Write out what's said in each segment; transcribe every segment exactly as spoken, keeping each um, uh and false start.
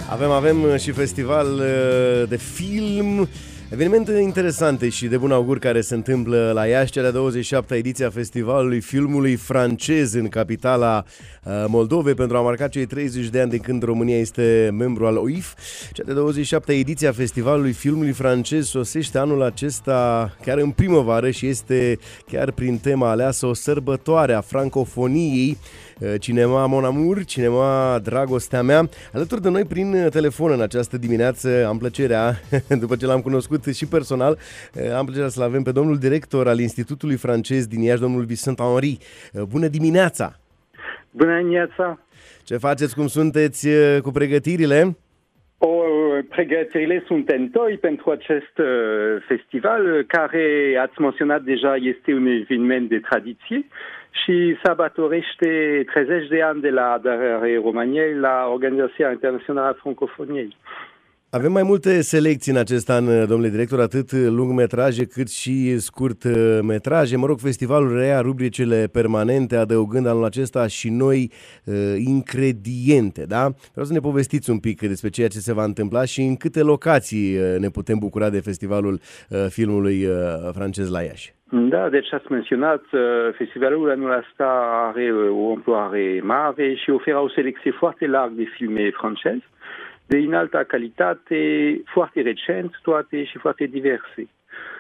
Avem, avem și festival de film, evenimente interesante și de bun augur care se întâmplă la Iași, cea de-a douăzeci și șaptea ediție a Festivalului Filmului Francez în capitala Moldovei, pentru a marca cei treizeci de ani de când România este membru al O I F. Cea de-a douăzeci și șaptea ediție a Festivalului Filmului Francez sosește anul acesta chiar în primăvară și este chiar prin tema aleasă o sărbătoare a francofoniei, Cinema Mon Amour, Cinema Dragostea Mea. Alături de noi prin telefon în această dimineață am plăcerea, după ce l-am cunoscut și personal, am plăcerea să-l avem pe domnul director al Institutului Francez din Iași, domnul Vincent Henri. Bună dimineața! Bună dimineața! Ce faceți, cum sunteți cu pregătirile? O, pregătirile sunt întoi pentru acest festival, care, ați menționat deja, este un eveniment de tradiție și sărbătorește treizeci de ani de la aderarea României la Organizația Internațională a Francofoniei. Avem mai multe selecții în acest an, domnule director, atât lungmetraje cât și scurtmetraje. Mă rog, festivalul reia rubricile permanente, adăugând anul acesta și noi uh, ingrediente, da? Vreau să ne povestiți un pic despre ceea ce se va întâmpla și în câte locații ne putem bucura de festivalul uh, filmului uh, francez la Iași. Da, deci ați menționat, festivalul anul ăsta are o amploare mare și oferă o selecție foarte largă de filme franceze, de înaltă calitate, foarte recent, toate și foarte diverse.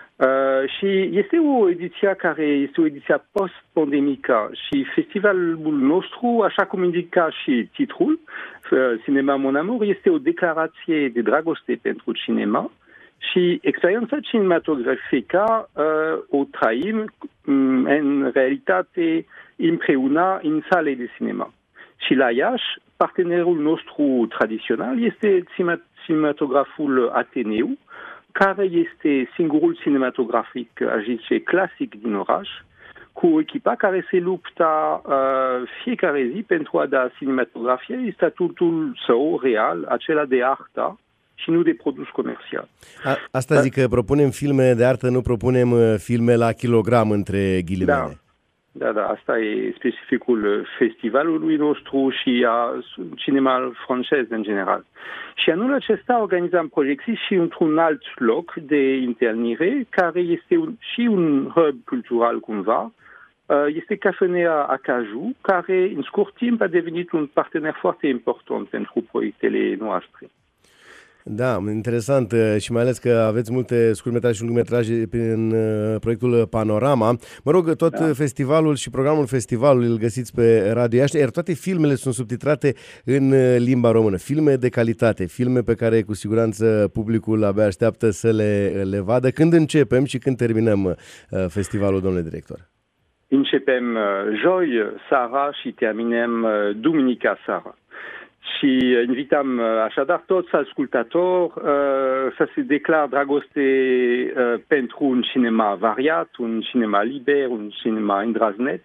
Uh, și este o ediție care este o ediție post-pandemică și festivalul nostru, așa cum indica și titlul, Cinema Mon Amour, este o declarație de dragoste pentru cinema și experiența cinematografică uh, o trăim um, în realitate împreună în sale de cinema. Și la Iași, partenerul nostru tradițional este cinematograful Ateneu, care este singurul cinematografic, aș zice, clasic din oraș, cu o echipă care se luptă uh, fiecare zi pentru a da cinematografiei statutul său real, acela de artă și nu de produs comercial. A, asta da. Zic că propunem filme de artă, nu propunem filme la kilogram, între ghilimele. Da. Da, da, asta e specificul festivalului nostru și a cinema francez în general. Și anul acesta organizăm proiecții și într-un alt loc de întâlnire, care este un, și un hub cultural cumva, este Cafenea Acajou, care în scurt timp a devenit un partener foarte important pentru proiectele noastre. Da, interesant și mai ales că aveți multe scurtmetraje și lungmetraje în proiectul Panorama. Mă rog, tot da. Festivalul și programul festivalului îl găsiți pe Radio Iași, iar toate filmele sunt subtitrate în limba română. Filme de calitate, filme pe care cu siguranță publicul abia așteaptă să le, le vadă. Când începem și când terminăm festivalul, domnule director? Începem joi seara și terminăm duminica seara. Și invităm așadar toți ascultători uh, să se declare dragoste uh, pentru un cinema variat, un cinema liber, un cinema îndrăzneț,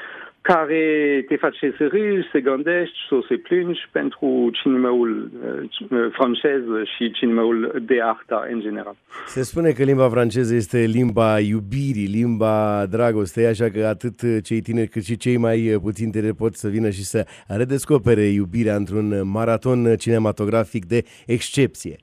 care te face să râzi, să gândești, să se plângi pentru cinemaul uh, francez și cinemaul de artă în general. Se spune că limba franceză este limba iubirii, limba dragostei, așa că atât cei tineri cât și cei mai puțini tineri pot să vină și să redescopere iubirea într-un maraton cinematografic de excepție.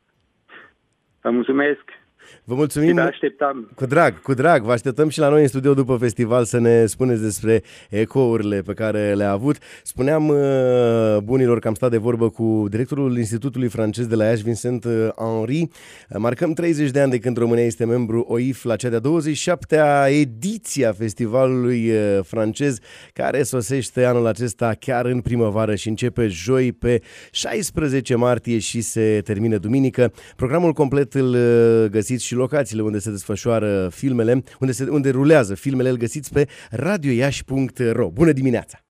Vă mulțumesc! Vă mulțumim. Vă așteptăm. Cu drag, cu drag. Vă așteptăm și la noi în studio după festival să ne spuneți despre ecourile pe care le-a avut. Spuneam uh, bunilor că am stat de vorbă cu directorul Institutului Francez de la Iași, Vincent Henri. Marcăm treizeci de ani de când România este membru O I F la cea de-a douăzeci și șaptea ediție a festivalului francez, care sosește anul acesta chiar în primăvară și începe joi pe șaisprezece martie și se termină duminică. Programul complet îl găsiți și locațiile unde se desfășoară filmele, unde, se, unde rulează filmele, îl găsiți pe radio iași punct ro. Bună dimineața!